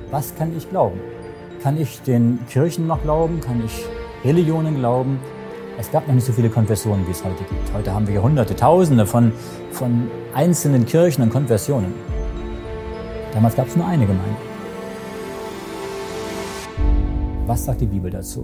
Was kann ich glauben? Kann ich den Kirchen noch glauben? Kann ich Religionen glauben? Es gab noch nicht so viele Konfessionen, wie es heute gibt. Heute haben wir Hunderte, Tausende von einzelnen Kirchen und Konfessionen. Damals gab es nur eine Gemeinde. Was sagt die Bibel dazu?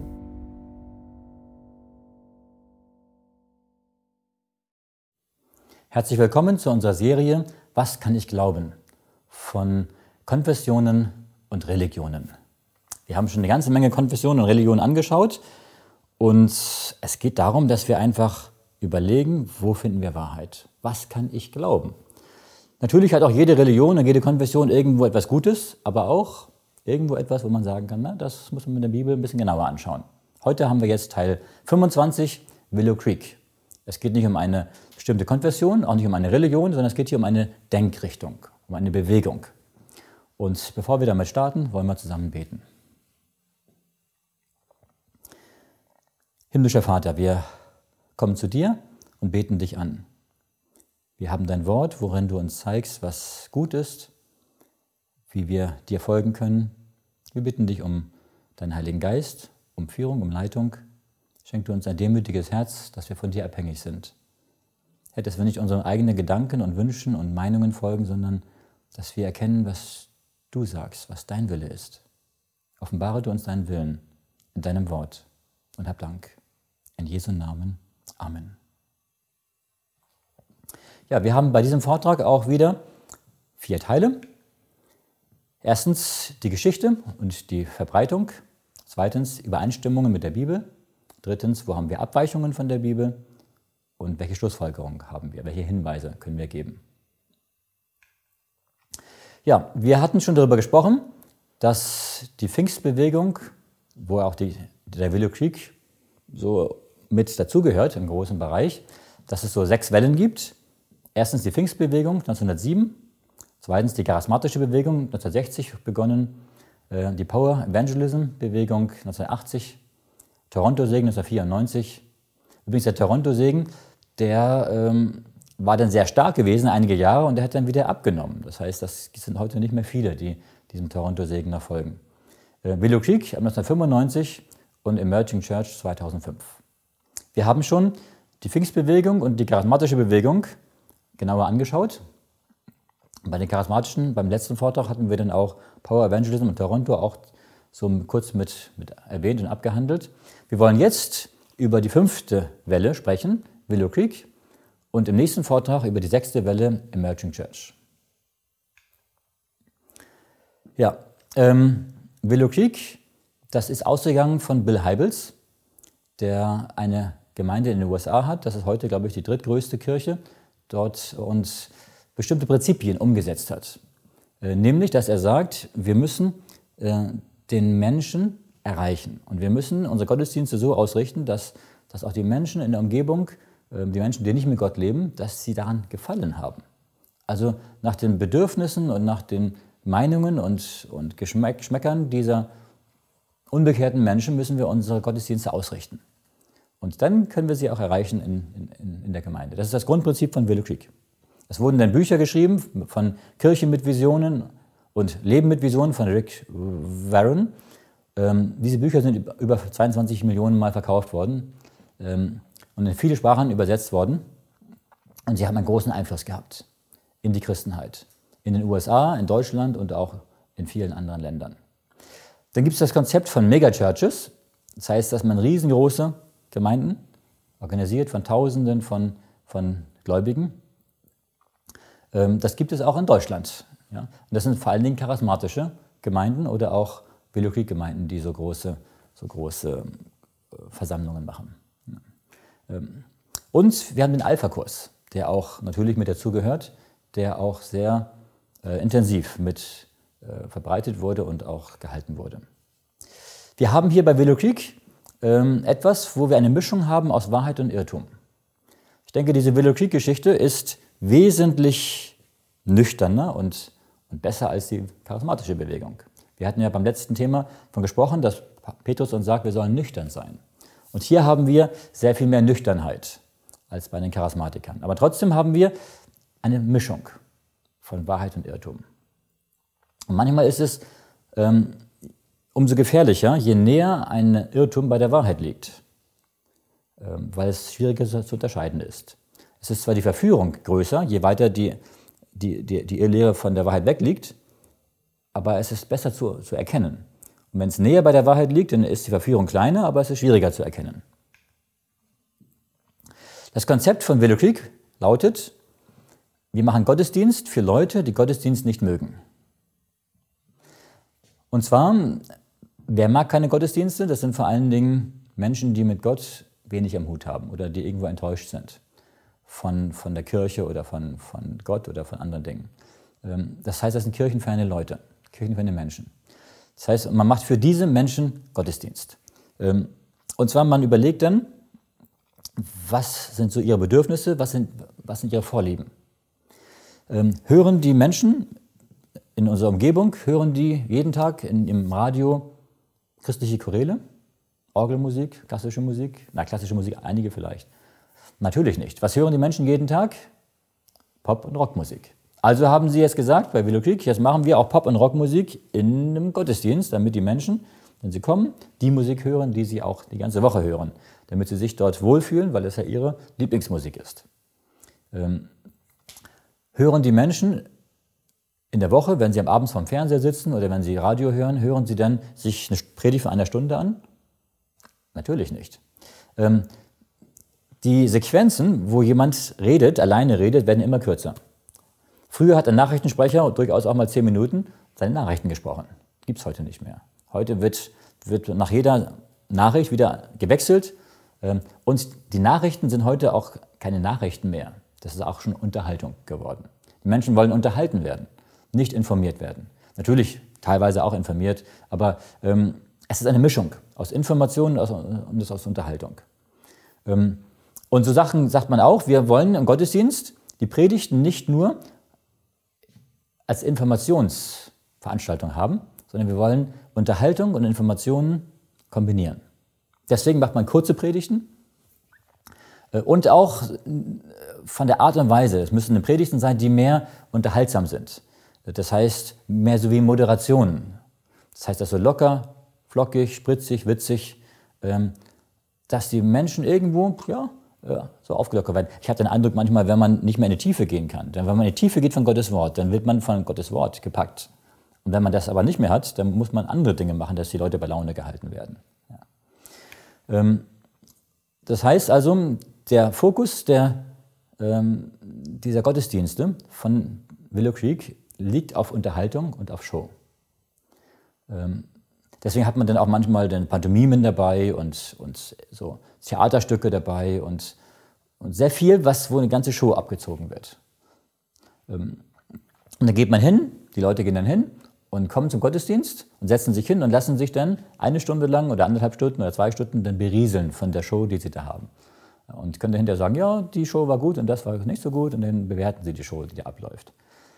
Herzlich willkommen zu unserer Serie Was kann ich glauben? Von Konfessionen und Religionen. Wir haben schon eine ganze Menge Konfessionen und Religionen angeschaut und es geht darum, dass wir einfach überlegen, wo finden wir Wahrheit? Was kann ich glauben? Natürlich hat auch jede Religion und jede Konfession irgendwo etwas Gutes, aber auch irgendwo etwas, wo man sagen kann, na, das muss man mit der Bibel ein bisschen genauer anschauen. Heute haben wir jetzt Teil 25, Willow Creek. Es geht nicht um eine bestimmte Konfession, auch nicht um eine Religion, sondern es geht hier um eine Denkrichtung, um eine Bewegung. Und bevor wir damit starten, wollen wir zusammen beten. Himmlischer Vater, wir kommen zu dir und beten dich an. Wir haben dein Wort, worin du uns zeigst, was gut ist, wie wir dir folgen können. Wir bitten dich um deinen Heiligen Geist, um Führung, um Leitung. Schenk du uns ein demütiges Herz, dass wir von dir abhängig sind. Herr, dass wir nicht unseren eigenen Gedanken und Wünschen und Meinungen folgen, sondern dass wir erkennen, was du sagst, was dein Wille ist. Offenbare du uns deinen Willen in deinem Wort und hab Dank. In Jesu Namen. Amen. Ja, wir haben bei diesem Vortrag auch wieder 4 Teile. Erstens die Geschichte und die Verbreitung. Zweitens Übereinstimmungen mit der Bibel. Drittens, wo haben wir Abweichungen von der Bibel? Und welche Schlussfolgerungen haben wir? Welche Hinweise können wir geben? Ja, wir hatten schon darüber gesprochen, dass die Pfingstbewegung, wo auch der Willow Creek so mit dazugehört im großen Bereich, dass es so 6 Wellen gibt. Erstens die Pfingstbewegung 1907, zweitens die charismatische Bewegung 1960 begonnen, die Power Evangelism Bewegung 1980, Toronto-Segen 1994. Übrigens der Toronto-Segen, der war dann sehr stark gewesen, einige Jahre, und der hat dann wieder abgenommen. Das heißt, das sind heute nicht mehr viele, die diesem Toronto-Segen noch folgen. Willow Creek 1995 und Emerging Church 2005. Wir haben schon die Pfingstbewegung und die charismatische Bewegung genauer angeschaut. Bei den charismatischen, beim letzten Vortrag hatten wir dann auch Power Evangelism und Toronto auch so kurz mit erwähnt und abgehandelt. Wir wollen jetzt über die 5. Welle sprechen, Willow Creek, und im nächsten Vortrag über die 6. Welle, Emerging Church. Ja, Willow Creek, das ist ausgegangen von Bill Hybels, der eine Gemeinde in den USA hat. Das ist heute, glaube ich, die drittgrößte Kirche dort und bestimmte Prinzipien umgesetzt hat. Nämlich, dass er sagt, wir müssen den Menschen erreichen. Und wir müssen unsere Gottesdienste so ausrichten, dass auch die Menschen in der Umgebung, die Menschen, die nicht mit Gott leben, dass sie daran gefallen haben. Also nach den Bedürfnissen und nach den Meinungen und Geschmäckern dieser unbekehrten Menschen müssen wir unsere Gottesdienste ausrichten. Und dann können wir sie auch erreichen in der Gemeinde. Das ist das Grundprinzip von Willow Creek. Es wurden dann Bücher geschrieben von Kirche mit Visionen und Leben mit Visionen von Rick Warren. Diese Bücher sind über 22 Millionen Mal verkauft worden und in viele Sprachen übersetzt worden. Und sie haben einen großen Einfluss gehabt in die Christenheit. In den USA, in Deutschland und auch in vielen anderen Ländern. Dann gibt es das Konzept von Megachurches. Das heißt, dass man riesengroße Gemeinden, organisiert von Tausenden von Gläubigen. Das gibt es auch in Deutschland. Ja? Und das sind vor allen Dingen charismatische Gemeinden oder auch Willow Creek Gemeinden, die so große Versammlungen machen. Ja. Und wir haben den Alpha-Kurs, der auch natürlich mit dazugehört, der auch sehr intensiv mit verbreitet wurde und auch gehalten wurde. Wir haben hier bei Willow Creek etwas, wo wir eine Mischung haben aus Wahrheit und Irrtum. Ich denke, diese Willow Creek-Geschichte ist wesentlich nüchterner und besser als die charismatische Bewegung. Wir hatten ja beim letzten Thema davon gesprochen, dass Petrus uns sagt, wir sollen nüchtern sein. Und hier haben wir sehr viel mehr Nüchternheit als bei den Charismatikern. Aber trotzdem haben wir eine Mischung von Wahrheit und Irrtum. Und manchmal ist es umso gefährlicher, je näher ein Irrtum bei der Wahrheit liegt, weil es schwieriger zu unterscheiden ist. Es ist zwar die Verführung größer, je weiter die Irrlehre von der Wahrheit weg liegt, aber es ist besser zu erkennen. Und wenn es näher bei der Wahrheit liegt, dann ist die Verführung kleiner, aber es ist schwieriger zu erkennen. Das Konzept von Willow Creek lautet, wir machen Gottesdienst für Leute, die Gottesdienst nicht mögen. Und zwar, wer mag keine Gottesdienste? Das sind vor allen Dingen Menschen, die mit Gott wenig am Hut haben oder die irgendwo enttäuscht sind von der Kirche oder von Gott oder von anderen Dingen. Das heißt, das sind kirchenferne Leute, kirchenferne Menschen. Das heißt, man macht für diese Menschen Gottesdienst. Und zwar, man überlegt dann, was sind so ihre Bedürfnisse, was sind ihre Vorlieben. Hören die Menschen in unserer Umgebung, hören die jeden Tag im Radio christliche Choräle, Orgelmusik, klassische Musik? Na, klassische Musik, einige vielleicht. Natürlich nicht. Was hören die Menschen jeden Tag? Pop- und Rockmusik. Also haben sie jetzt gesagt, bei Willow Creek, jetzt machen wir auch Pop- und Rockmusik in einem Gottesdienst, damit die Menschen, wenn sie kommen, die Musik hören, die sie auch die ganze Woche hören, damit sie sich dort wohlfühlen, weil es ja ihre Lieblingsmusik ist. Hören die Menschen in der Woche, wenn sie am Abend vorm Fernseher sitzen oder wenn sie Radio hören, hören sie dann sich eine Predigt von einer Stunde an? Natürlich nicht. Die Sequenzen, wo jemand redet, alleine redet, werden immer kürzer. Früher hat ein Nachrichtensprecher durchaus auch mal 10 Minuten seine Nachrichten gesprochen. Gibt es heute nicht mehr. Heute wird nach jeder Nachricht wieder gewechselt. Und die Nachrichten sind heute auch keine Nachrichten mehr. Das ist auch schon Unterhaltung geworden. Die Menschen wollen unterhalten werden, nicht informiert werden. Natürlich teilweise auch informiert, aber es ist eine Mischung aus Informationen und aus Unterhaltung. Und so Sachen sagt man auch, wir wollen im Gottesdienst die Predigten nicht nur als Informationsveranstaltung haben, sondern wir wollen Unterhaltung und Informationen kombinieren. Deswegen macht man kurze Predigten und auch von der Art und Weise. Es müssen Predigten sein, die mehr unterhaltsam sind. Das heißt, mehr so wie Moderationen. Das heißt, das so locker, flockig, spritzig, witzig, dass die Menschen irgendwo so aufgelockert werden. Ich habe den Eindruck manchmal, wenn man nicht mehr in die Tiefe gehen kann, denn wenn man in die Tiefe geht von Gottes Wort, dann wird man von Gottes Wort gepackt. Und wenn man das aber nicht mehr hat, dann muss man andere Dinge machen, dass die Leute bei Laune gehalten werden. Ja. Das heißt also, der Fokus dieser Gottesdienste von Willow Creek liegt auf Unterhaltung und auf Show. Deswegen hat man dann auch manchmal den Pantomimen dabei und so Theaterstücke dabei und sehr viel, wo eine ganze Show abgezogen wird. Und dann geht man hin, die Leute gehen dann hin und kommen zum Gottesdienst und setzen sich hin und lassen sich dann 1 Stunde lang oder 1,5 Stunden oder 2 Stunden dann berieseln von der Show, die sie da haben. Und können dahinter sagen, ja, die Show war gut und das war nicht so gut und dann bewerten sie die Show, die da abläuft.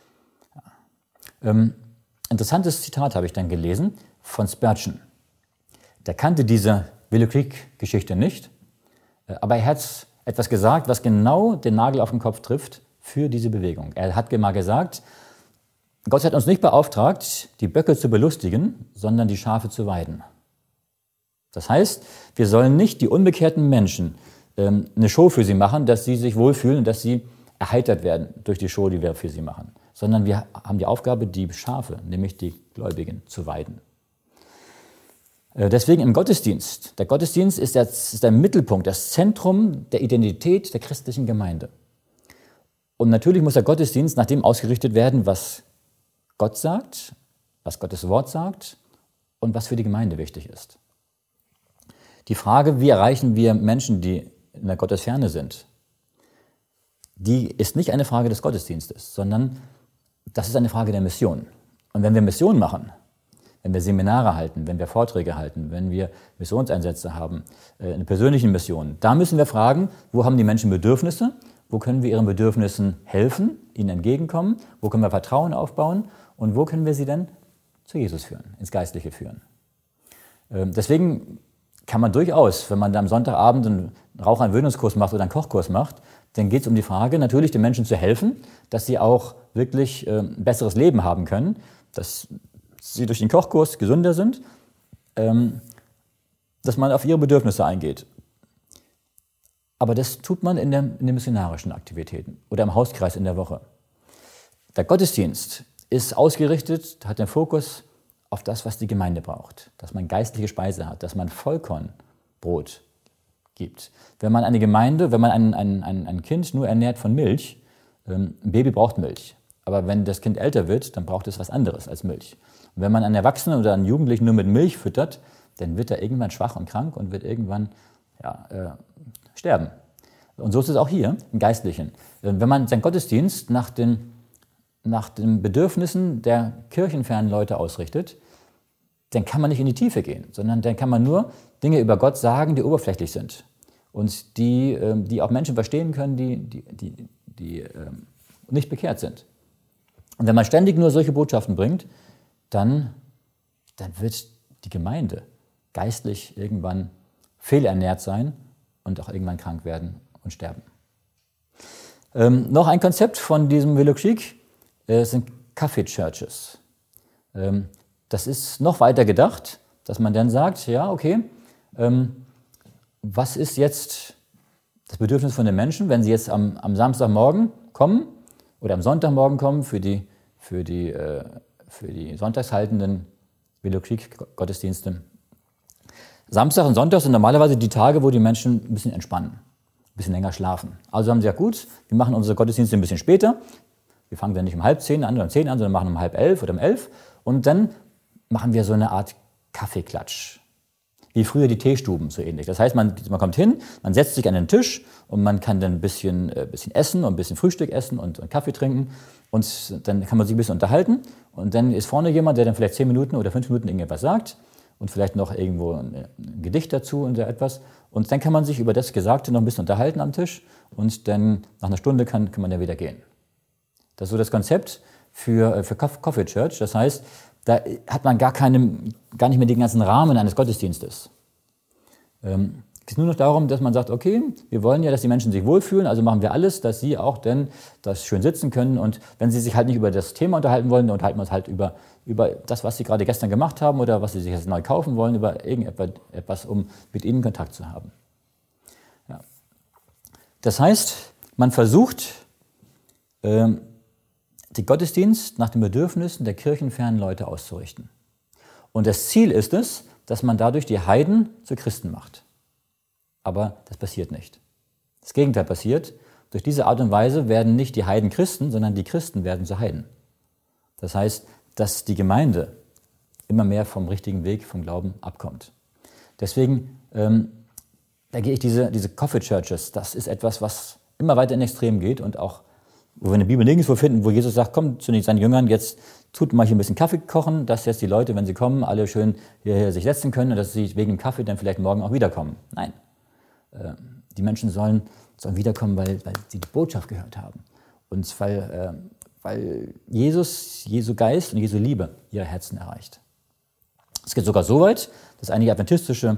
Interessantes Zitat habe ich dann gelesen von Spurgeon. Der kannte diese Willow Creek-Geschichte nicht, aber er hat etwas gesagt, was genau den Nagel auf den Kopf trifft für diese Bewegung. Er hat mal gesagt, Gott hat uns nicht beauftragt, die Böcke zu belustigen, sondern die Schafe zu weiden. Das heißt, wir sollen nicht die unbekehrten Menschen eine Show für sie machen, dass sie sich wohlfühlen und dass sie erheitert werden durch die Show, die wir für sie machen, sondern wir haben die Aufgabe, die Schafe, nämlich die Gläubigen, zu weiden. Deswegen im Gottesdienst. Der Gottesdienst ist der Mittelpunkt, das Zentrum der Identität der christlichen Gemeinde. Und natürlich muss der Gottesdienst nach dem ausgerichtet werden, was Gott sagt, was Gottes Wort sagt und was für die Gemeinde wichtig ist. Die Frage, wie erreichen wir Menschen, die in der Gottesferne sind, die ist nicht eine Frage des Gottesdienstes, sondern das ist eine Frage der Mission. Und wenn wir Mission machen, wenn wir Seminare halten, wenn wir Vorträge halten, wenn wir Missionseinsätze haben, eine persönliche Mission, da müssen wir fragen, wo haben die Menschen Bedürfnisse, wo können wir ihren Bedürfnissen helfen, ihnen entgegenkommen, wo können wir Vertrauen aufbauen und wo können wir sie dann zu Jesus führen, ins Geistliche führen. Deswegen kann man durchaus, wenn man da am Sonntagabend einen Rauchentwöhnungskurs macht oder einen Kochkurs macht, dann geht es um die Frage, natürlich den Menschen zu helfen, dass sie auch wirklich ein besseres Leben haben können. Das sie durch den Kochkurs gesünder sind, dass man auf ihre Bedürfnisse eingeht. Aber das tut man in den missionarischen Aktivitäten oder im Hauskreis in der Woche. Der Gottesdienst ist ausgerichtet, hat den Fokus auf das, was die Gemeinde braucht. Dass man geistliche Speise hat, dass man Vollkornbrot gibt. Wenn man eine Gemeinde, wenn man ein Kind nur ernährt von Milch, ein Baby braucht Milch. Aber wenn das Kind älter wird, dann braucht es was anderes als Milch. Und wenn man einen Erwachsenen oder einen Jugendlichen nur mit Milch füttert, dann wird er irgendwann schwach und krank und wird irgendwann sterben. Und so ist es auch hier im Geistlichen. Wenn man seinen Gottesdienst nach den Bedürfnissen der kirchenfernen Leute ausrichtet, dann kann man nicht in die Tiefe gehen, sondern dann kann man nur Dinge über Gott sagen, die oberflächlich sind und die auch Menschen verstehen können, die nicht bekehrt sind. Und wenn man ständig nur solche Botschaften bringt, dann wird die Gemeinde geistlich irgendwann fehlernährt sein und auch irgendwann krank werden und sterben. Noch ein Konzept von diesem Willow Creek sind Kaffee-Churches. Das ist noch weiter gedacht, dass man dann sagt, ja, okay, was ist jetzt das Bedürfnis von den Menschen, wenn sie jetzt am Samstagmorgen kommen oder am Sonntagmorgen kommen für die sonntags haltenden Willow Creek Gottesdienste. Samstag und Sonntag sind normalerweise die Tage, wo die Menschen ein bisschen entspannen, ein bisschen länger schlafen. Also haben sie gesagt, gut, wir machen unsere Gottesdienste ein bisschen später. Wir fangen dann nicht um 9:30 an oder um 10 an, sondern machen um 10:30 oder um 11. Und dann machen wir so eine Art Kaffeeklatsch. Wie früher die Teestuben, so ähnlich. Das heißt, man kommt hin, man setzt sich an den Tisch und man kann dann ein bisschen essen und ein bisschen Frühstück essen und Kaffee trinken. Und dann kann man sich ein bisschen unterhalten. Und dann ist vorne jemand, der dann vielleicht 10 Minuten oder 5 Minuten irgendetwas sagt und vielleicht noch irgendwo ein Gedicht dazu und so etwas. Und dann kann man sich über das Gesagte noch ein bisschen unterhalten am Tisch und dann nach einer Stunde kann man dann wieder gehen. Das ist so das Konzept für Coffee Church. Das heißt, da hat man gar nicht mehr den ganzen Rahmen eines Gottesdienstes. Es geht nur noch darum, dass man sagt, okay, wir wollen ja, dass die Menschen sich wohlfühlen, also machen wir alles, dass sie auch denn das schön sitzen können. Und wenn sie sich halt nicht über das Thema unterhalten wollen, dann unterhalten wir uns halt über das, was sie gerade gestern gemacht haben oder was sie sich jetzt neu kaufen wollen, über irgendetwas, um mit ihnen Kontakt zu haben. Ja. Das heißt, man versucht, den Gottesdienst nach den Bedürfnissen der kirchenfernen Leute auszurichten. Und das Ziel ist es, dass man dadurch die Heiden zu Christen macht. Aber das passiert nicht. Das Gegenteil passiert. Durch diese Art und Weise werden nicht die Heiden Christen, sondern die Christen werden zu Heiden. Das heißt, dass die Gemeinde immer mehr vom richtigen Weg, vom Glauben abkommt. Deswegen da gehe ich diese Coffee Churches, das ist etwas, was immer weiter in Extrem geht und auch, wo wir in der Bibel nirgendwo finden, wo Jesus sagt, kommt zu seinen Jüngern, jetzt tut mal hier ein bisschen Kaffee kochen, dass jetzt die Leute, wenn sie kommen, alle schön hierher sich setzen können und dass sie wegen dem Kaffee dann vielleicht morgen auch wiederkommen. Nein, die Menschen sollen wiederkommen, weil sie die Botschaft gehört haben und weil Jesu Geist und Jesu Liebe ihre Herzen erreicht. Es geht sogar so weit, dass einige adventistische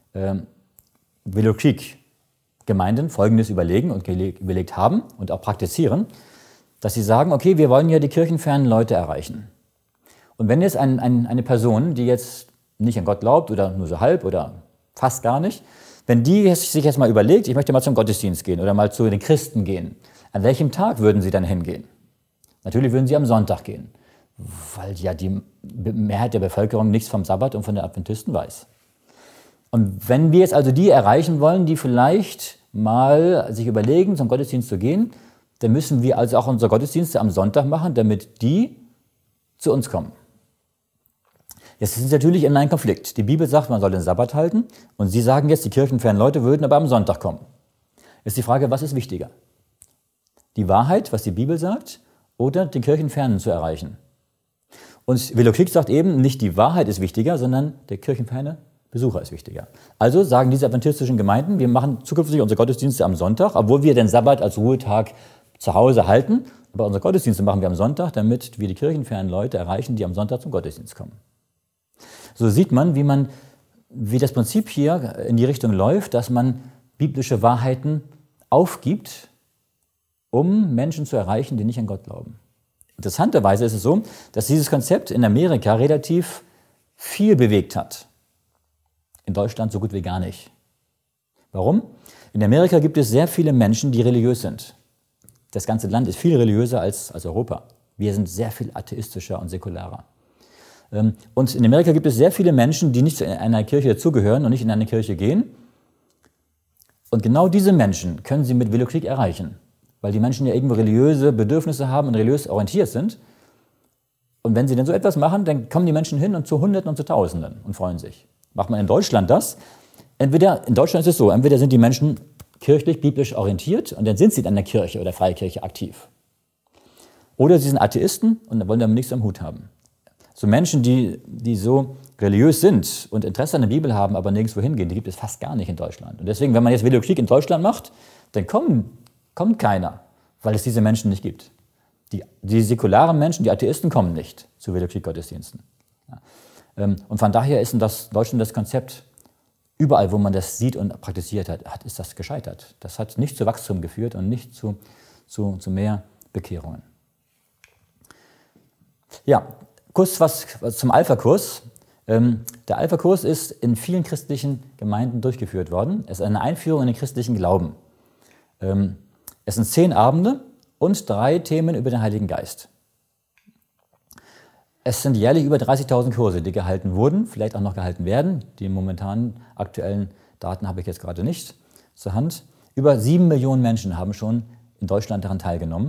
Willow Creek Gemeinden Folgendes überlegen und überlegt haben und auch praktizieren, dass sie sagen, okay, wir wollen ja die kirchenfernen Leute erreichen. Und wenn jetzt eine Person, die jetzt nicht an Gott glaubt oder nur so halb oder fast gar nicht, wenn die sich jetzt mal überlegt, ich möchte mal zum Gottesdienst gehen oder mal zu den Christen gehen, an welchem Tag würden sie dann hingehen? Natürlich würden sie am Sonntag gehen, weil ja die Mehrheit der Bevölkerung nichts vom Sabbat und von den Adventisten weiß. Und wenn wir jetzt also die erreichen wollen, die vielleicht mal sich überlegen, zum Gottesdienst zu gehen, dann müssen wir also auch unsere Gottesdienste am Sonntag machen, damit die zu uns kommen. Jetzt sind sie natürlich in einem Konflikt. Die Bibel sagt, man soll den Sabbat halten und sie sagen jetzt, die kirchenfernen Leute würden aber am Sonntag kommen. Ist die Frage, was ist wichtiger? Die Wahrheit, was die Bibel sagt, oder den Kirchenfernen zu erreichen? Und Willow Creek sagt eben, nicht die Wahrheit ist wichtiger, sondern der kirchenferne Besucher ist wichtiger. Also sagen diese adventistischen Gemeinden, wir machen zukünftig unsere Gottesdienste am Sonntag, obwohl wir den Sabbat als Ruhetag zu Hause halten, aber unsere Gottesdienste machen wir am Sonntag, damit wir die kirchenfernen Leute erreichen, die am Sonntag zum Gottesdienst kommen. So sieht man, wie das Prinzip hier in die Richtung läuft, dass man biblische Wahrheiten aufgibt, um Menschen zu erreichen, die nicht an Gott glauben. Interessanterweise ist es so, dass dieses Konzept in Amerika relativ viel bewegt hat. In Deutschland so gut wie gar nicht. Warum? In Amerika gibt es sehr viele Menschen, die religiös sind. Das ganze Land ist viel religiöser als Europa. Wir sind sehr viel atheistischer und säkularer. Und in Amerika gibt es sehr viele Menschen, die nicht zu einer Kirche dazugehören und nicht in eine Kirche gehen. Und genau diese Menschen können sie mit Willow Creek erreichen, weil die Menschen ja irgendwo religiöse Bedürfnisse haben und religiös orientiert sind. Und wenn sie dann so etwas machen, dann kommen die Menschen hin und zu Hunderten und zu Tausenden und freuen sich. Macht man in Deutschland das? Entweder, in Deutschland ist es so, entweder sind die Menschen kirchlich, biblisch orientiert und dann sind sie in einer Kirche oder Freikirche aktiv. Oder sie sind Atheisten und wollen damit nichts am Hut haben. So Menschen, die so religiös sind und Interesse an der Bibel haben, aber nirgendwo hingehen, die gibt es fast gar nicht in Deutschland. Und deswegen, wenn man jetzt Willow Creek in Deutschland macht, dann kommt keiner, weil es diese Menschen nicht gibt. Die säkularen Menschen, die Atheisten kommen nicht zu Willow Creek Gottesdiensten. Ja. Und von daher ist in Deutschland das Konzept, überall wo man das sieht und praktiziert hat, ist das gescheitert. Das hat nicht zu Wachstum geführt und nicht zu mehr Bekehrungen. Ja, kurz was zum Alpha-Kurs. Der Alpha-Kurs ist in vielen christlichen Gemeinden durchgeführt worden. Es ist eine Einführung in den christlichen Glauben. Es sind 10 Abende und 3 Themen über den Heiligen Geist. Es sind jährlich über 30.000 Kurse, die gehalten wurden, vielleicht auch noch gehalten werden. Die momentanen aktuellen Daten habe ich jetzt gerade nicht zur Hand. Über 7 Millionen Menschen haben schon in Deutschland daran teilgenommen.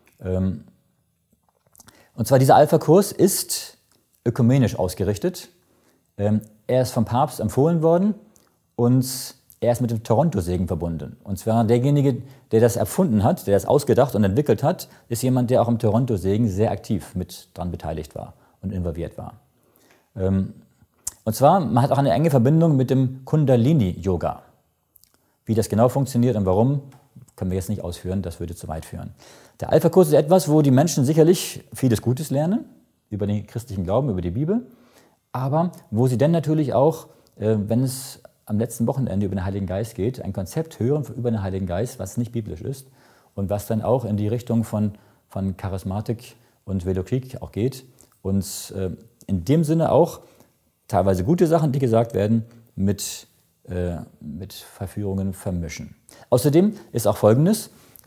Und zwar dieser Alpha-Kurs ist ökumenisch ausgerichtet. Er ist vom Papst empfohlen worden und er ist mit dem Toronto-Segen verbunden. Und zwar derjenige, der das erfunden hat, der das ausgedacht und entwickelt hat, ist jemand, der auch im Toronto-Segen sehr aktiv mit dran beteiligt war und involviert war. Und zwar, man hat auch eine enge Verbindung mit dem Kundalini-Yoga. Wie das genau funktioniert und warum, können wir jetzt nicht ausführen, das würde zu weit führen. Der Alpha-Kurs ist etwas, wo die Menschen sicherlich vieles Gutes lernen, über den christlichen Glauben, über die Bibel, aber wo sie dann natürlich auch, wenn es am letzten Wochenende über den Heiligen Geist geht, ein Konzept hören über den Heiligen Geist, was nicht biblisch ist und was dann auch in die Richtung von Charismatik und Willow Creek auch geht und in dem Sinne auch teilweise gute Sachen, die gesagt werden, mit Verführungen vermischen. Außerdem ist auch Folgendes,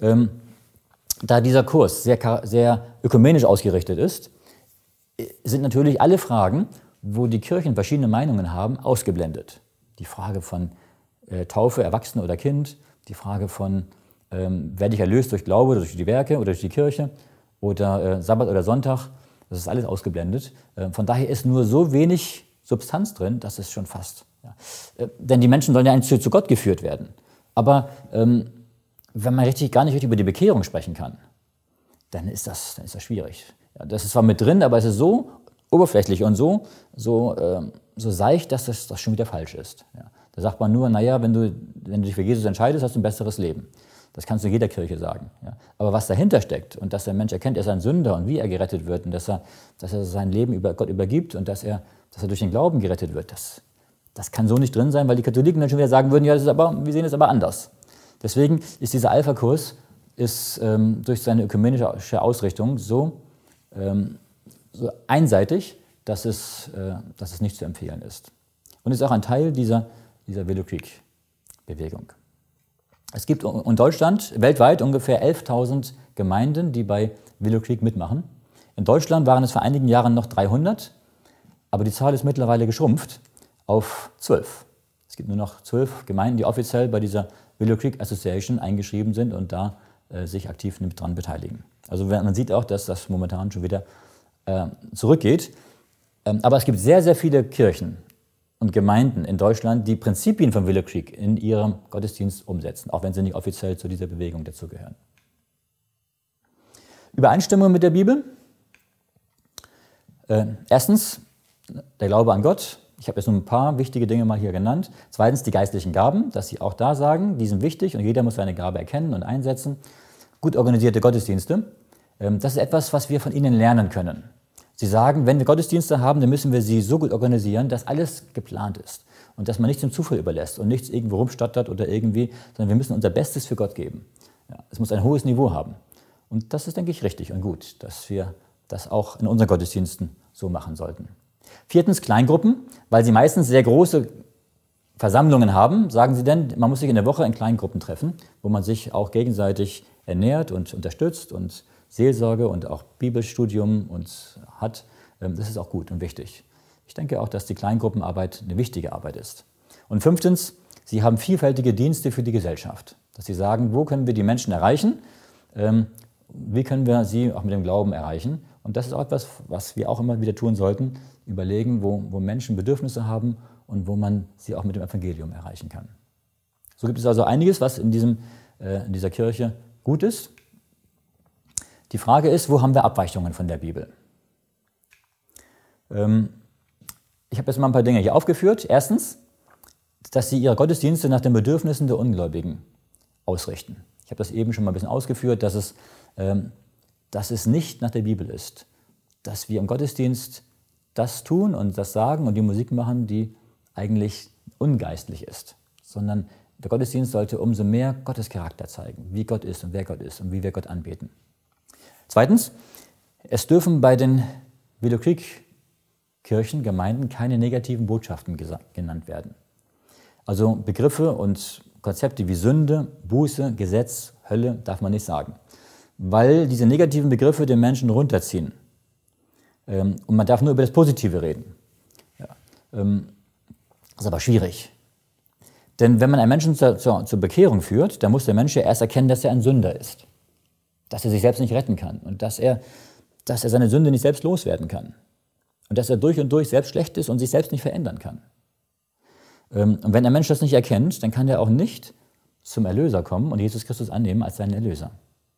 da dieser Kurs sehr ökumenisch ausgerichtet ist, sind natürlich alle Fragen, wo die Kirchen verschiedene Meinungen haben, ausgeblendet. Die Frage von Taufe, Erwachsene oder Kind, die Frage von, werde ich erlöst durch Glaube oder durch die Werke oder durch die Kirche oder Sabbat oder Sonntag, das ist alles ausgeblendet. Von daher ist nur so wenig Substanz drin, dass es schon fast. Ja. Denn die Menschen sollen ja zu Gott geführt werden. Aber wenn man gar nicht richtig über die Bekehrung sprechen kann, dann ist das schwierig. Ja, das ist zwar mit drin, aber es ist so oberflächlich und so seicht, dass das schon wieder falsch ist. Ja. Da sagt man nur, naja, wenn du dich für Jesus entscheidest, hast du ein besseres Leben. Das kannst du in jeder Kirche sagen. Ja. Aber was dahinter steckt und dass der Mensch erkennt, er ist ein Sünder und wie er gerettet wird und dass er sein Leben Gott übergibt und dass er durch den Glauben gerettet wird, das kann so nicht drin sein, weil die Katholiken dann schon wieder sagen würden, ja, wir sehen es aber anders. Deswegen ist dieser Alpha-Kurs durch seine ökumenische Ausrichtung so einseitig, dass es nicht zu empfehlen ist. Und ist auch ein Teil dieser Willow Creek-Bewegung. Es gibt in Deutschland weltweit ungefähr 11.000 Gemeinden, die bei Willow Creek mitmachen. In Deutschland waren es vor einigen Jahren noch 300, aber die Zahl ist mittlerweile geschrumpft auf 12. Es gibt nur noch 12 Gemeinden, die offiziell bei dieser Willow Creek Association eingeschrieben sind und da sich aktiv mit dran beteiligen. Also man sieht auch, dass das momentan schon wieder zurückgeht. Aber es gibt sehr, sehr viele Kirchen und Gemeinden in Deutschland, die Prinzipien von Willow Creek in ihrem Gottesdienst umsetzen, auch wenn sie nicht offiziell zu dieser Bewegung dazugehören. Übereinstimmung mit der Bibel. Erstens, der Glaube an Gott. Ich habe jetzt nur ein paar wichtige Dinge mal hier genannt. Zweitens, die geistlichen Gaben, dass sie auch da sagen, die sind wichtig und jeder muss seine Gabe erkennen und einsetzen. Gut organisierte Gottesdienste. Das ist etwas, was wir von ihnen lernen können. Sie sagen, wenn wir Gottesdienste haben, dann müssen wir sie so gut organisieren, dass alles geplant ist und dass man nichts dem Zufall überlässt und nichts irgendwo rumstottert oder irgendwie, sondern wir müssen unser Bestes für Gott geben. Ja, es muss ein hohes Niveau haben. Und das ist, denke ich, richtig und gut, dass wir das auch in unseren Gottesdiensten so machen sollten. 4. Kleingruppen, weil sie meistens sehr große Versammlungen haben, sagen sie denn, man muss sich in der Woche in Kleingruppen treffen, wo man sich auch gegenseitig ernährt und unterstützt und Seelsorge und auch Bibelstudium und hat. Das ist auch gut und wichtig. Ich denke auch, dass die Kleingruppenarbeit eine wichtige Arbeit ist. Und 5. Sie haben vielfältige Dienste für die Gesellschaft. Dass sie sagen, wo können wir die Menschen erreichen? Wie können wir sie auch mit dem Glauben erreichen? Und das ist auch etwas, was wir auch immer wieder tun sollten. Überlegen, wo Menschen Bedürfnisse haben und wo man sie auch mit dem Evangelium erreichen kann. So gibt es also einiges, was in dieser Kirche gut ist. Die Frage ist, wo haben wir Abweichungen von der Bibel? Ich habe jetzt mal ein paar Dinge hier aufgeführt. Erstens, dass sie ihre Gottesdienste nach den Bedürfnissen der Ungläubigen ausrichten. Ich habe das eben schon mal ein bisschen ausgeführt, dass es nicht nach der Bibel ist. Dass wir im Gottesdienst das tun und das sagen und die Musik machen, die eigentlich ungeistlich ist. Sondern der Gottesdienst sollte umso mehr Gottes Charakter zeigen, wie Gott ist und wer Gott ist und wie wir Gott anbeten. 2. Es dürfen bei den Willow-Creek-Kirchen, Gemeinden, keine negativen Botschaften genannt werden. Also Begriffe und Konzepte wie Sünde, Buße, Gesetz, Hölle darf man nicht sagen, weil diese negativen Begriffe den Menschen runterziehen. Und man darf nur über das Positive reden. Ja. Das ist aber schwierig. Denn wenn man einen Menschen zur Bekehrung führt, dann muss der Mensch ja erst erkennen, dass er ein Sünder ist. Dass er sich selbst nicht retten kann und dass er seine Sünde nicht selbst loswerden kann. Und dass er durch und durch selbst schlecht ist und sich selbst nicht verändern kann. Und wenn ein Mensch das nicht erkennt, dann kann er auch nicht zum Erlöser kommen und Jesus Christus annehmen als seinen Erlöser.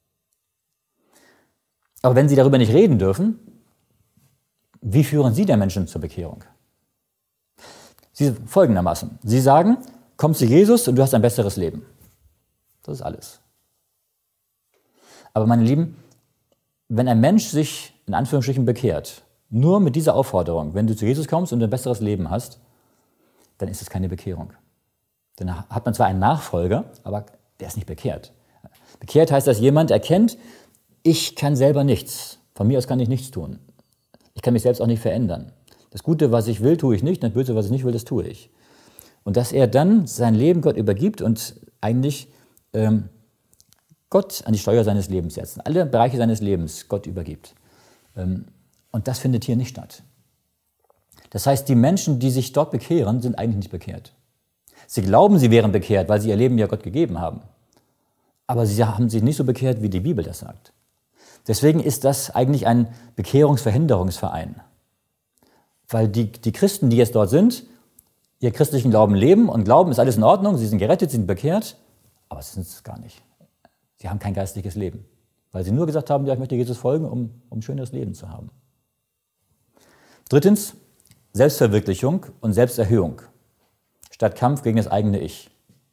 Aber wenn Sie darüber nicht reden dürfen, wie führen Sie der Menschen zur Bekehrung? Sie folgendermaßen. Sie sagen, komm zu Jesus und du hast ein besseres Leben. Das ist alles. Aber meine Lieben, wenn ein Mensch sich in Anführungsstrichen bekehrt, nur mit dieser Aufforderung, wenn du zu Jesus kommst und ein besseres Leben hast, dann ist es keine Bekehrung. Dann hat man zwar einen Nachfolger, aber der ist nicht bekehrt. Bekehrt heißt, dass jemand erkennt, ich kann selber nichts. Von mir aus kann ich nichts tun. Ich kann mich selbst auch nicht verändern. Das Gute, was ich will, tue ich nicht. Das Böse, was ich nicht will, das tue ich. Und dass er dann sein Leben Gott übergibt und eigentlich Gott an die Steuer seines Lebens setzt. Alle Bereiche seines Lebens Gott übergibt. Und das findet hier nicht statt. Das heißt, die Menschen, die sich dort bekehren, sind eigentlich nicht bekehrt. Sie glauben, sie wären bekehrt, weil sie ihr Leben ja Gott gegeben haben. Aber sie haben sich nicht so bekehrt, wie die Bibel das sagt. Deswegen ist das eigentlich ein Bekehrungsverhinderungsverein. Weil die Christen, die jetzt dort sind, ihr christlichen Glauben leben und glauben, ist alles in Ordnung, sie sind gerettet, sie sind bekehrt, aber sie sind es gar nicht. Sie haben kein geistliches Leben, weil sie nur gesagt haben, ja, ich möchte Jesus folgen, um ein schöneres Leben zu haben. 3. Selbstverwirklichung und Selbsterhöhung statt Kampf gegen das eigene Ich.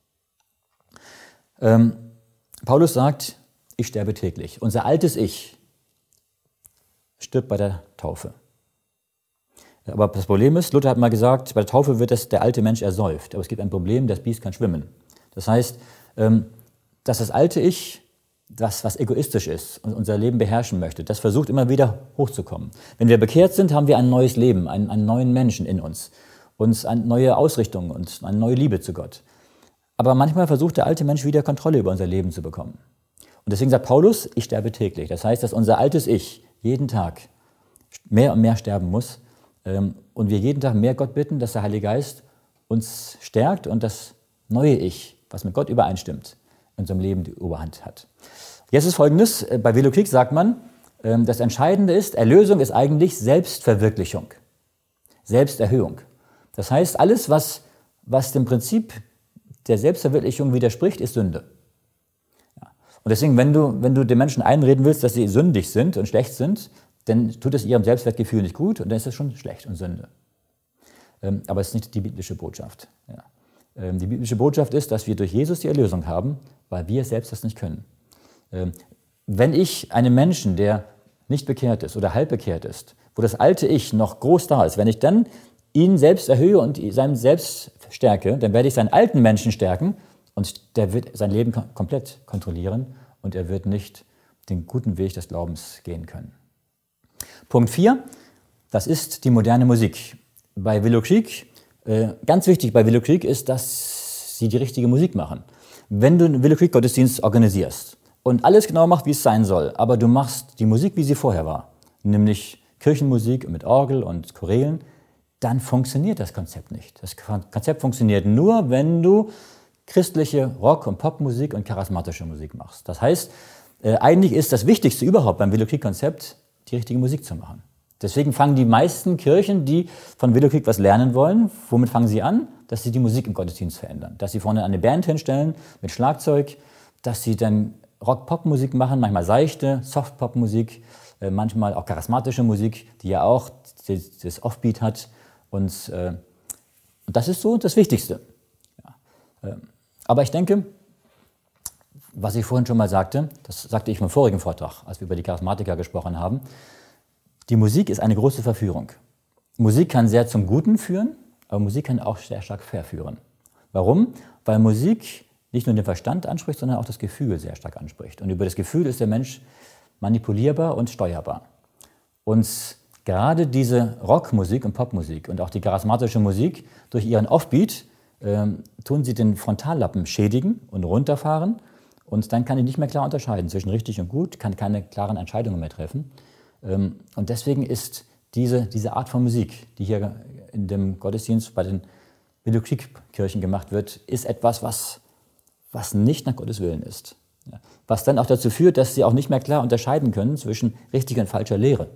Paulus sagt, ich sterbe täglich. Unser altes Ich stirbt bei der Taufe. Aber das Problem ist, Luther hat mal gesagt, bei der Taufe wird der alte Mensch ersäuft. Aber es gibt ein Problem, das Biest kann schwimmen. Das heißt, dass das alte Ich, das, was egoistisch ist und unser Leben beherrschen möchte, das versucht immer wieder hochzukommen. Wenn wir bekehrt sind, haben wir ein neues Leben, einen neuen Menschen in uns eine neue Ausrichtung und eine neue Liebe zu Gott. Aber manchmal versucht der alte Mensch wieder Kontrolle über unser Leben zu bekommen. Und deswegen sagt Paulus, ich sterbe täglich. Das heißt, dass unser altes Ich jeden Tag mehr und mehr sterben muss und wir jeden Tag mehr Gott bitten, dass der Heilige Geist uns stärkt und das neue Ich, was mit Gott übereinstimmt, in unserem Leben die Oberhand hat. Jetzt ist Folgendes, bei Willow Creek sagt man, das Entscheidende ist, Erlösung ist eigentlich Selbstverwirklichung, Selbsterhöhung. Das heißt, alles, was dem Prinzip der Selbstverwirklichung widerspricht, ist Sünde. Ja. Und deswegen, wenn du den Menschen einreden willst, dass sie sündig sind und schlecht sind, dann tut es ihrem Selbstwertgefühl nicht gut und dann ist es schon schlecht und Sünde. Aber es ist nicht die biblische Botschaft. Ja. Die biblische Botschaft ist, dass wir durch Jesus die Erlösung haben, weil wir selbst das nicht können. Wenn ich einem Menschen, der nicht bekehrt ist oder halb bekehrt ist, wo das alte Ich noch groß da ist, wenn ich dann ihn selbst erhöhe und seinem Selbst stärke, dann werde ich seinen alten Menschen stärken und der wird sein Leben komplett kontrollieren und er wird nicht den guten Weg des Glaubens gehen können. Punkt 4, das ist die moderne Musik. Bei Willow Creek, ganz wichtig bei Willow Creek ist, dass sie die richtige Musik machen. Wenn du einen Willow Creek Gottesdienst organisierst und alles genau machst, wie es sein soll, aber du machst die Musik, wie sie vorher war, nämlich Kirchenmusik mit Orgel und Chorälen, dann funktioniert das Konzept nicht. Das Konzept funktioniert nur, wenn du christliche Rock- und Popmusik und charismatische Musik machst. Das heißt, eigentlich ist das Wichtigste überhaupt beim Willow Creek Konzept, die richtige Musik zu machen. Deswegen fangen die meisten Kirchen, die von Willow Creek was lernen wollen, womit fangen sie an? Dass sie die Musik im Gottesdienst verändern. Dass sie vorne eine Band hinstellen mit Schlagzeug, dass sie dann Rock-Pop-Musik machen, manchmal seichte, Soft-Pop-Musik, manchmal auch charismatische Musik, die ja auch das Offbeat hat. Und das ist so das Wichtigste. Ja. Aber ich denke, was ich vorhin schon mal sagte, das sagte ich im vorigen Vortrag, als wir über die Charismatiker gesprochen haben, die Musik ist eine große Verführung. Musik kann sehr zum Guten führen, aber Musik kann auch sehr stark verführen. Warum? Weil Musik nicht nur den Verstand anspricht, sondern auch das Gefühl sehr stark anspricht. Und über das Gefühl ist der Mensch manipulierbar und steuerbar. Und gerade diese Rockmusik und Popmusik und auch die charismatische Musik durch ihren Offbeat tun sie den Frontallappen schädigen und runterfahren. Und dann kann ich nicht mehr klar unterscheiden zwischen richtig und gut, kann keine klaren Entscheidungen mehr treffen. Und deswegen ist diese Art von Musik, die hier in dem Gottesdienst bei den Willow Creek Kirchen gemacht wird, ist etwas, was nicht nach Gottes Willen ist. Ja. Was dann auch dazu führt, dass sie auch nicht mehr klar unterscheiden können zwischen richtiger und falscher Lehre.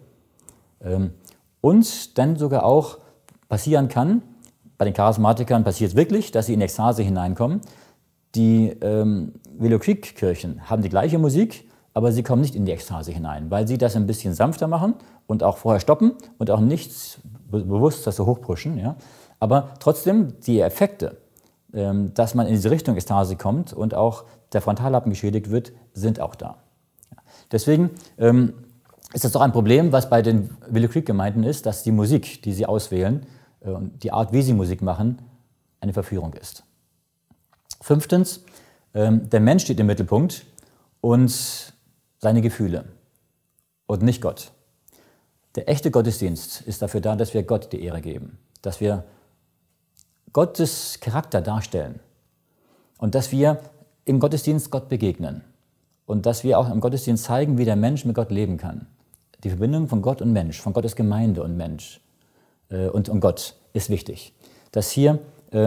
Und dann sogar auch passieren kann, bei den Charismatikern passiert es wirklich, dass sie in Ekstase hineinkommen. Die Willow Creek Kirchen haben die gleiche Musik, aber sie kommen nicht in die Ekstase hinein, weil sie das ein bisschen sanfter machen und auch vorher stoppen und auch nicht bewusst das so hochpushen. Ja? Aber trotzdem die Effekte, dass man in diese Richtung Ekstase kommt und auch der Frontallappen geschädigt wird, sind auch da. Ja. Deswegen ist das doch ein Problem, was bei den Willow Creek Gemeinden ist, dass die Musik, die sie auswählen, die Art, wie sie Musik machen, eine Verführung ist. 5. Der Mensch steht im Mittelpunkt und seine Gefühle und nicht Gott. Der echte Gottesdienst ist dafür da, dass wir Gott die Ehre geben, dass wir Gottes Charakter darstellen und dass wir im Gottesdienst Gott begegnen und dass wir auch im Gottesdienst zeigen, wie der Mensch mit Gott leben kann. Die Verbindung von Gott und Mensch, von Gottes Gemeinde und Mensch und Gott ist wichtig. Dass hier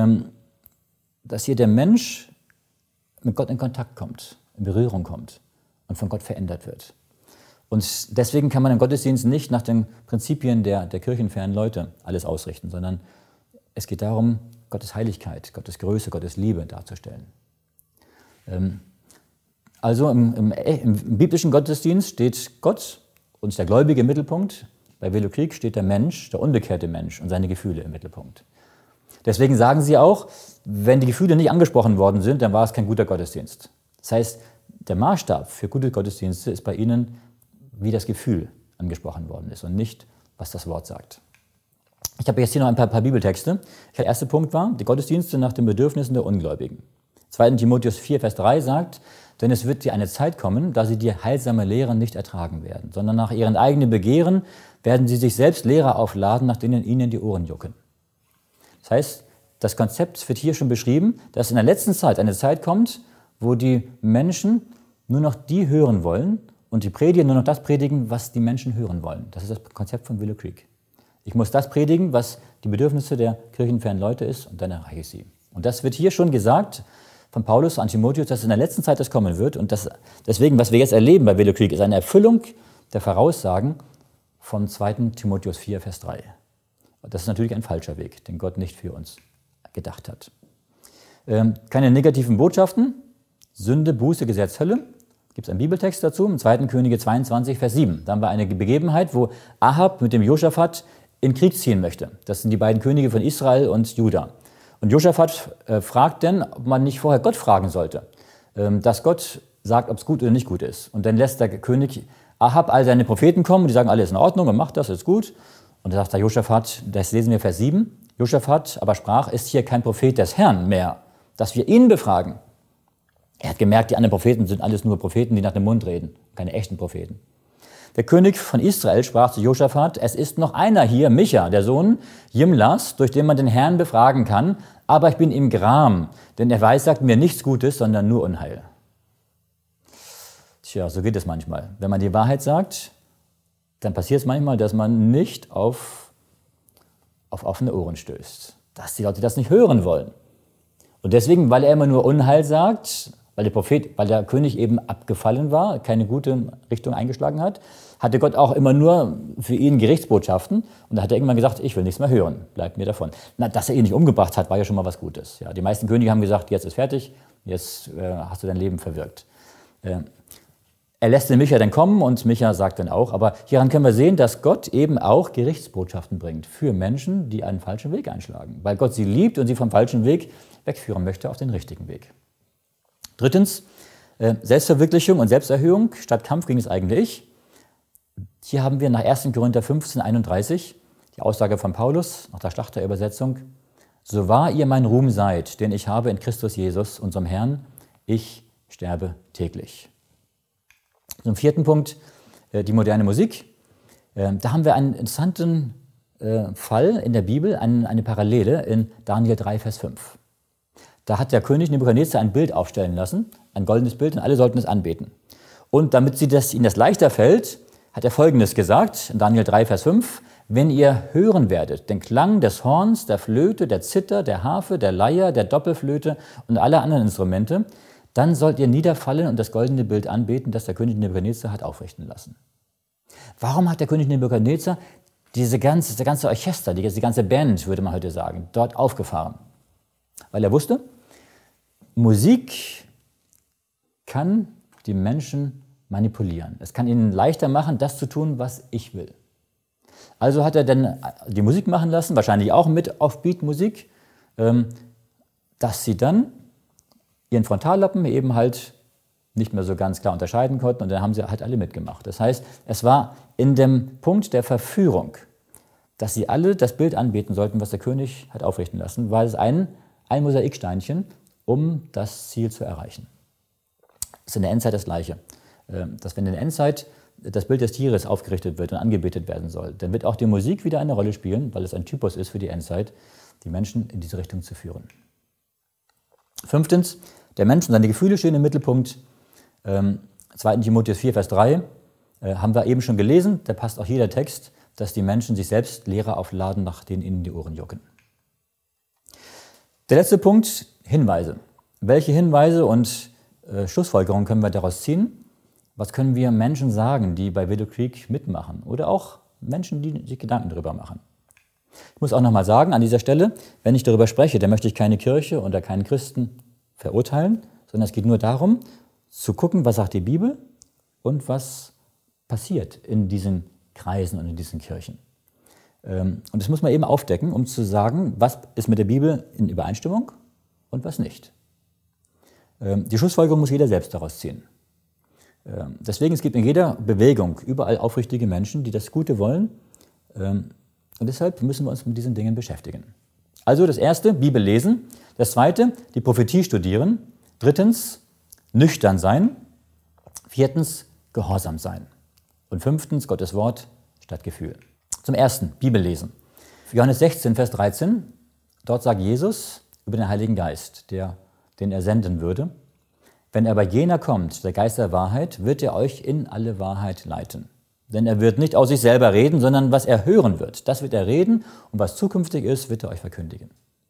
der Mensch mit Gott in Kontakt kommt, in Berührung kommt und von Gott verändert wird. Und deswegen kann man im Gottesdienst nicht nach den Prinzipien der kirchenfernen Leute alles ausrichten, sondern es geht darum, Gottes Heiligkeit, Gottes Größe, Gottes Liebe darzustellen. Also im biblischen Gottesdienst steht Gott und der Gläubige im Mittelpunkt. Bei Willow Creek steht der Mensch, der unbekehrte Mensch und seine Gefühle im Mittelpunkt. Deswegen sagen sie auch, wenn die Gefühle nicht angesprochen worden sind, dann war es kein guter Gottesdienst. Das heißt, der Maßstab für gute Gottesdienste ist bei ihnen, wie das Gefühl angesprochen worden ist und nicht, was das Wort sagt. Ich habe jetzt hier noch ein paar Bibeltexte. Der erste Punkt war, die Gottesdienste nach den Bedürfnissen der Ungläubigen. 2. Timotheus 4, Vers 3 sagt, denn es wird dir eine Zeit kommen, da sie die heilsame Lehre nicht ertragen werden, sondern nach ihren eigenen Begehren werden sie sich selbst Lehrer aufladen, nach denen ihnen die Ohren jucken. Das heißt, das Konzept wird hier schon beschrieben, dass in der letzten Zeit eine Zeit kommt, wo die Menschen nur noch die hören wollen und die Prediger nur noch das predigen, was die Menschen hören wollen. Das ist das Konzept von Willow Creek. Ich muss das predigen, was die Bedürfnisse der kirchenfernen Leute ist, und dann erreiche ich sie. Und das wird hier schon gesagt von Paulus an Timotheus, dass in der letzten Zeit das kommen wird. Und deswegen, was wir jetzt erleben bei Willow Creek, ist eine Erfüllung der Voraussagen von 2. Timotheus 4, Vers 3. Das ist natürlich ein falscher Weg, den Gott nicht für uns gedacht hat. Keine negativen Botschaften, Sünde, Buße, Gesetz, Hölle. Gibt es einen Bibeltext dazu, im 2. Könige 22, Vers 7. Da haben wir eine Begebenheit, wo Ahab mit dem Josaphat in Krieg ziehen möchte. Das sind die beiden Könige von Israel und Juda. Und Josaphat fragt dann, ob man nicht vorher Gott fragen sollte, dass Gott sagt, ob es gut oder nicht gut ist. Und dann lässt der König Ahab all seine Propheten kommen und die sagen, alles in Ordnung und macht das, ist gut. Und da sagt der Josaphat, das lesen wir Vers 7, Josaphat aber sprach, ist hier kein Prophet des Herrn mehr, dass wir ihn befragen. Er hat gemerkt, die anderen Propheten sind alles nur Propheten, die nach dem Mund reden, keine echten Propheten. Der König von Israel sprach zu Josaphat: Es ist noch einer hier, Micha, der Sohn Jimlas, durch den man den Herrn befragen kann, aber ich bin ihm gram, denn er weissagt mir nichts Gutes, sondern nur Unheil. Tja, so geht es manchmal. Wenn man die Wahrheit sagt, dann passiert es manchmal, dass man nicht auf offene Ohren stößt, dass die Leute das nicht hören wollen. Und deswegen, weil er immer nur Unheil sagt, weil der König eben abgefallen war, keine gute Richtung eingeschlagen hat, hatte Gott auch immer nur für ihn Gerichtsbotschaften. Und da hat er irgendwann gesagt: Ich will nichts mehr hören, bleibt mir davon. Na, dass er ihn nicht umgebracht hat, war ja schon mal was Gutes. Ja, die meisten Könige haben gesagt: Jetzt ist fertig, jetzt hast du dein Leben verwirkt. Er lässt den Micha dann kommen und Micha sagt dann auch, aber hieran können wir sehen, dass Gott eben auch Gerichtsbotschaften bringt für Menschen, die einen falschen Weg einschlagen, weil Gott sie liebt und sie vom falschen Weg wegführen möchte auf den richtigen Weg. Drittens, Selbstverwirklichung und Selbsterhöhung statt Kampf gegen das eigene Ich. Hier haben wir nach 1. Korinther 15, 31 die Aussage von Paulus, nach der Schlachterübersetzung: So wahr ihr mein Ruhm seid, den ich habe in Christus Jesus, unserem Herrn, ich sterbe täglich. Zum vierten Punkt, die moderne Musik. Da haben wir einen interessanten Fall in der Bibel, eine Parallele in Daniel 3, Vers 5. Da hat der König Nebukadnezar ein Bild aufstellen lassen, ein goldenes Bild, und alle sollten es anbeten. Und damit ihnen das leichter fällt, hat er Folgendes gesagt, in Daniel 3, Vers 5, wenn ihr hören werdet den Klang des Horns, der Flöte, der Zither, der Harfe, der Leier, der Doppelflöte und aller anderen Instrumente, dann sollt ihr niederfallen und das goldene Bild anbeten, das der König Nebukadnezar hat aufrichten lassen. Warum hat der König Nebukadnezar das ganze Orchester, die ganze Band, würde man heute sagen, dort aufgefahren? Weil er wusste, Musik kann die Menschen manipulieren. Es kann ihnen leichter machen, das zu tun, was ich will. Also hat er dann die Musik machen lassen, wahrscheinlich auch mit Offbeat-Musik, dass sie dann ihren Frontallappen eben halt nicht mehr so ganz klar unterscheiden konnten, und dann haben sie halt alle mitgemacht. Das heißt, es war in dem Punkt der Verführung, dass sie alle das Bild anbeten sollten, was der König hat aufrichten lassen, war es ein Mosaiksteinchen, um das Ziel zu erreichen. Das ist in der Endzeit das Gleiche. Dass wenn in der Endzeit das Bild des Tieres aufgerichtet wird und angebetet werden soll, dann wird auch die Musik wieder eine Rolle spielen, weil es ein Typus ist für die Endzeit, die Menschen in diese Richtung zu führen. Fünftens, der Mensch und seine Gefühle stehen im Mittelpunkt. 2. Timotheus 4, Vers 3 haben wir eben schon gelesen, da passt auch jeder Text, dass die Menschen sich selbst Lehrer aufladen, nach denen ihnen die Ohren jucken. Der letzte Punkt, Hinweise. Welche Hinweise und Schlussfolgerungen können wir daraus ziehen? Was können wir Menschen sagen, die bei Willow Creek mitmachen? Oder auch Menschen, die sich Gedanken darüber machen? Ich muss auch nochmal sagen, an dieser Stelle, wenn ich darüber spreche, dann möchte ich keine Kirche oder keinen Christen verurteilen, sondern es geht nur darum, zu gucken, was sagt die Bibel und was passiert in diesen Kreisen und in diesen Kirchen. Und das muss man eben aufdecken, um zu sagen, was ist mit der Bibel in Übereinstimmung und was nicht. Die Schlussfolgerung muss jeder selbst daraus ziehen. Deswegen, es gibt in jeder Bewegung überall aufrichtige Menschen, die das Gute wollen. Und deshalb müssen wir uns mit diesen Dingen beschäftigen. Also das Erste, Bibel lesen. Das Zweite, die Prophetie studieren. Drittens, nüchtern sein. Viertens, gehorsam sein. Und fünftens, Gottes Wort statt Gefühl. Zum Ersten, Bibel lesen. Johannes 16, Vers 13, dort sagt Jesus über den Heiligen Geist, den er senden würde: Wenn aber jener kommt, der Geist der Wahrheit, wird er euch in alle Wahrheit leiten. Denn er wird nicht aus sich selber reden, sondern was er hören wird, das wird er reden, und was zukünftig ist, wird er euch verkündigen.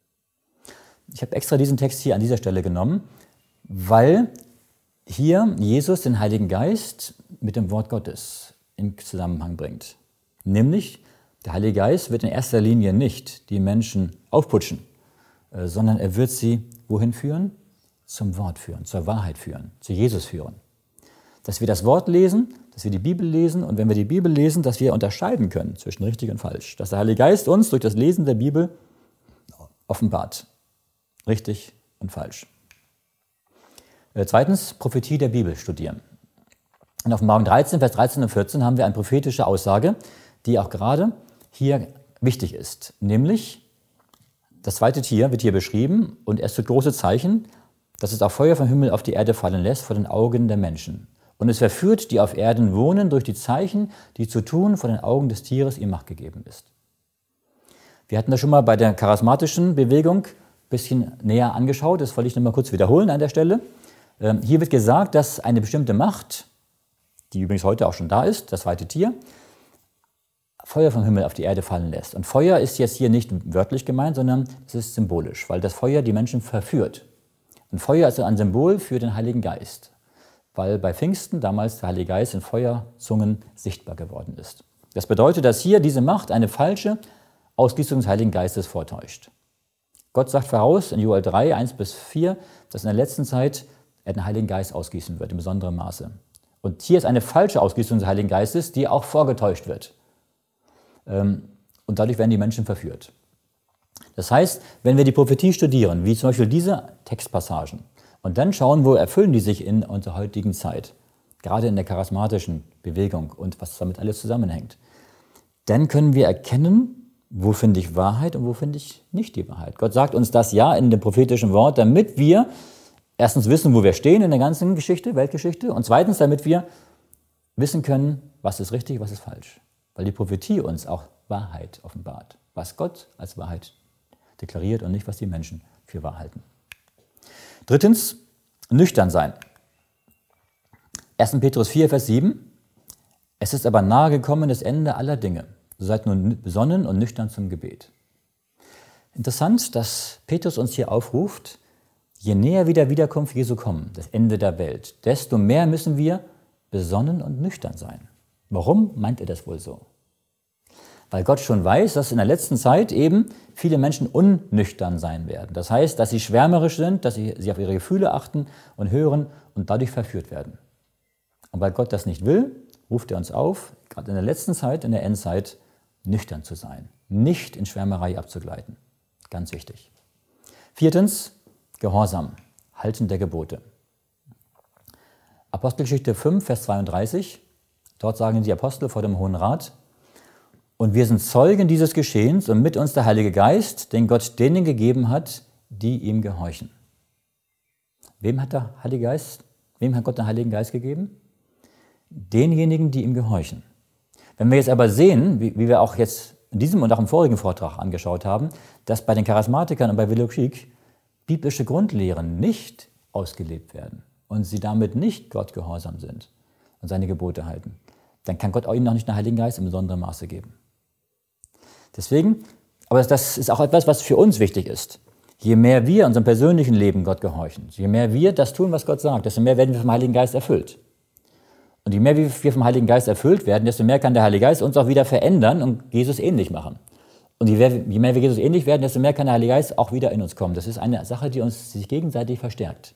Ich habe extra diesen Text hier an dieser Stelle genommen, weil hier Jesus den Heiligen Geist mit dem Wort Gottes in Zusammenhang bringt. Nämlich, der Heilige Geist wird in erster Linie nicht die Menschen aufputschen, sondern er wird sie wohin führen? Zum Wort führen, zur Wahrheit führen, zu Jesus führen. Dass wir das Wort lesen, dass wir die Bibel lesen, und wenn wir die Bibel lesen, dass wir unterscheiden können zwischen richtig und falsch. Dass der Heilige Geist uns durch das Lesen der Bibel offenbart. Richtig und falsch. Zweitens, Prophetie der Bibel studieren. In Offenbarung 13, Vers 13 und 14 haben wir eine prophetische Aussage, die auch gerade hier wichtig ist. Nämlich, das zweite Tier wird hier beschrieben, und es tut große Zeichen, dass es auch Feuer vom Himmel auf die Erde fallen lässt vor den Augen der Menschen. Und es verführt, die auf Erden wohnen, durch die Zeichen, die zu tun vor den Augen des Tieres ihm Macht gegeben ist. Wir hatten das schon mal bei der charismatischen Bewegung ein bisschen näher angeschaut, das wollte ich noch mal kurz wiederholen an der Stelle. Hier wird gesagt, dass eine bestimmte Macht, die übrigens heute auch schon da ist, das zweite Tier, Feuer vom Himmel auf die Erde fallen lässt. Und Feuer ist jetzt hier nicht wörtlich gemeint, sondern es ist symbolisch, weil das Feuer die Menschen verführt. Und Feuer ist ein Symbol für den Heiligen Geist, weil bei Pfingsten damals der Heilige Geist in Feuerzungen sichtbar geworden ist. Das bedeutet, dass hier diese Macht eine falsche Ausgießung des Heiligen Geistes vortäuscht. Gott sagt voraus in Joel 3, 1-4, dass in der letzten Zeit er den Heiligen Geist ausgießen wird, in besonderem Maße. Und hier ist eine falsche Ausgießung des Heiligen Geistes, die auch vorgetäuscht wird. Und dadurch werden die Menschen verführt. Das heißt, wenn wir die Prophetie studieren, wie zum Beispiel diese Textpassagen, und dann schauen, wo erfüllen die sich in unserer heutigen Zeit, gerade in der charismatischen Bewegung und was damit alles zusammenhängt, dann können wir erkennen, wo finde ich Wahrheit und wo finde ich nicht die Wahrheit. Gott sagt uns das ja in dem prophetischen Wort, damit wir erstens wissen, wo wir stehen in der ganzen Geschichte, Weltgeschichte, und zweitens, damit wir wissen können, was ist richtig, was ist falsch. Weil die Prophetie uns auch Wahrheit offenbart, was Gott als Wahrheit deklariert und nicht, was die Menschen für wahr halten. Drittens, nüchtern sein. 1. Petrus 4, Vers 7. Es ist aber nahe gekommen das Ende aller Dinge. So seid nun besonnen und nüchtern zum Gebet. Interessant, dass Petrus uns hier aufruft, je näher wir der Wiederkunft Jesu kommen, das Ende der Welt, desto mehr müssen wir besonnen und nüchtern sein. Warum meint er das wohl so? Weil Gott schon weiß, dass in der letzten Zeit eben viele Menschen unnüchtern sein werden. Das heißt, dass sie schwärmerisch sind, dass sie auf ihre Gefühle achten und hören und dadurch verführt werden. Und weil Gott das nicht will, ruft er uns auf, gerade in der letzten Zeit, in der Endzeit, nüchtern zu sein, nicht in Schwärmerei abzugleiten. Ganz wichtig. Viertens, Gehorsam, Halten der Gebote. Apostelgeschichte 5, Vers 32, dort sagen die Apostel vor dem Hohen Rat: Und wir sind Zeugen dieses Geschehens und mit uns der Heilige Geist, den Gott denen gegeben hat, die ihm gehorchen. Wem hat Gott den Heiligen Geist gegeben? Denjenigen, die ihm gehorchen. Wenn wir jetzt aber sehen, wie wir auch jetzt in diesem und auch im vorigen Vortrag angeschaut haben, dass bei den Charismatikern und bei Willow-Creek biblische Grundlehren nicht ausgelebt werden und sie damit nicht Gott gehorsam sind und seine Gebote halten, dann kann Gott auch ihnen noch nicht den Heiligen Geist in besonderem Maße geben. Deswegen, aber das ist auch etwas, was für uns wichtig ist. Je mehr wir in unserem persönlichen Leben Gott gehorchen, je mehr wir das tun, was Gott sagt, desto mehr werden wir vom Heiligen Geist erfüllt. Und je mehr wir vom Heiligen Geist erfüllt werden, desto mehr kann der Heilige Geist uns auch wieder verändern und Jesus ähnlich machen. Und je mehr wir Jesus ähnlich werden, desto mehr kann der Heilige Geist auch wieder in uns kommen. Das ist eine Sache, die uns sich gegenseitig verstärkt.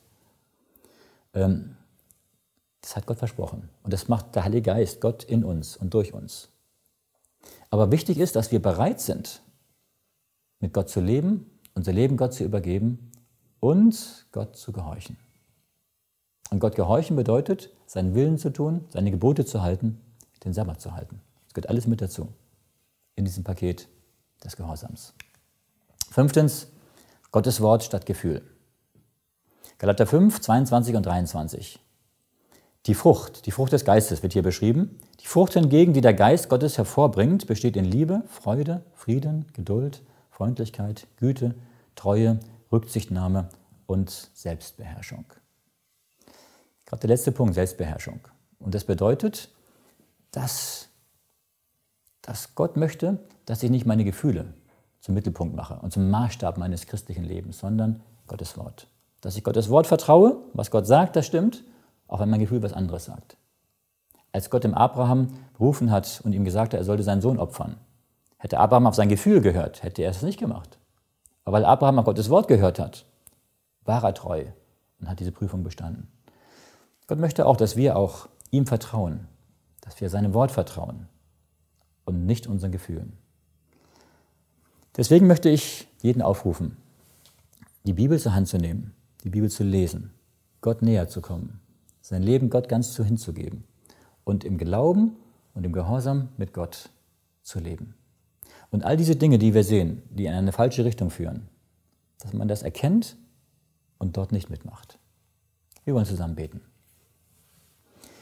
Das hat Gott versprochen. Und das macht der Heilige Geist, Gott in uns und durch uns. Aber wichtig ist, dass wir bereit sind, mit Gott zu leben, unser Leben Gott zu übergeben und Gott zu gehorchen. Und Gott gehorchen bedeutet, seinen Willen zu tun, seine Gebote zu halten, den Sabbat zu halten. Das gehört alles mit dazu, in diesem Paket des Gehorsams. Fünftens, Gottes Wort statt Gefühl. Galater 5, 22 und 23. Die Frucht des Geistes wird hier beschrieben. Die Frucht hingegen, die der Geist Gottes hervorbringt, besteht in Liebe, Freude, Frieden, Geduld, Freundlichkeit, Güte, Treue, Rücksichtnahme und Selbstbeherrschung. Gerade der letzte Punkt, Selbstbeherrschung. Und das bedeutet, dass Gott möchte, dass ich nicht meine Gefühle zum Mittelpunkt mache und zum Maßstab meines christlichen Lebens, sondern Gottes Wort. Dass ich Gottes Wort vertraue, was Gott sagt, das stimmt, auch wenn mein Gefühl was anderes sagt. Als Gott dem Abraham berufen hat und ihm gesagt hat, er sollte seinen Sohn opfern, hätte Abraham auf sein Gefühl gehört, hätte er es nicht gemacht. Aber weil Abraham auf Gottes Wort gehört hat, war er treu und hat diese Prüfung bestanden. Gott möchte auch, dass wir auch ihm vertrauen, dass wir seinem Wort vertrauen und nicht unseren Gefühlen. Deswegen möchte ich jeden aufrufen, die Bibel zur Hand zu nehmen, die Bibel zu lesen, Gott näher zu kommen, sein Leben Gott ganz hinzugeben und im Glauben und im Gehorsam mit Gott zu leben. Und all diese Dinge, die wir sehen, die in eine falsche Richtung führen, dass man das erkennt und dort nicht mitmacht. Wir wollen zusammen beten.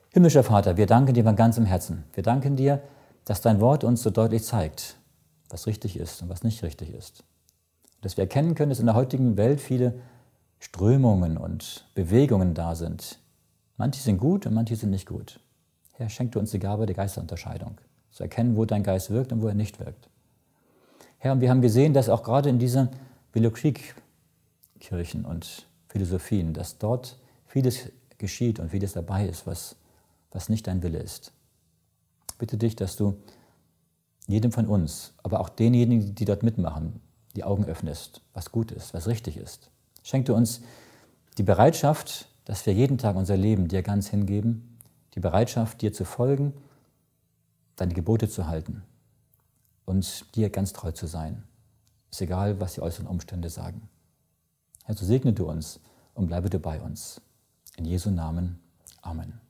Himmlischer Vater, wir danken dir von ganzem Herzen. Wir danken dir, dass dein Wort uns so deutlich zeigt, was richtig ist und was nicht richtig ist. Dass wir erkennen können, dass in der heutigen Welt viele Strömungen und Bewegungen da sind. Manche sind gut und manche sind nicht gut. Herr, schenk du uns die Gabe der Geisterunterscheidung, zu erkennen, wo dein Geist wirkt und wo er nicht wirkt. Herr, und wir haben gesehen, dass auch gerade in diesen Willow Creek Kirchen und Philosophien, dass dort vieles geschieht und vieles dabei ist, was nicht dein Wille ist. Ich bitte dich, dass du jedem von uns, aber auch denjenigen, die dort mitmachen, die Augen öffnest, was gut ist, was richtig ist. Schenk du uns die Bereitschaft, dass wir jeden Tag unser Leben dir ganz hingeben, die Bereitschaft, dir zu folgen, deine Gebote zu halten und dir ganz treu zu sein. Ist egal, was die äußeren Umstände sagen. Herr, so segne du uns und bleibe du bei uns. In Jesu Namen. Amen.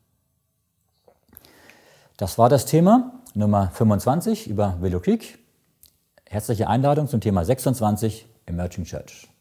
Das war das Thema Nummer 25 über Willow Creek. Herzliche Einladung zum Thema 26, Emerging Church.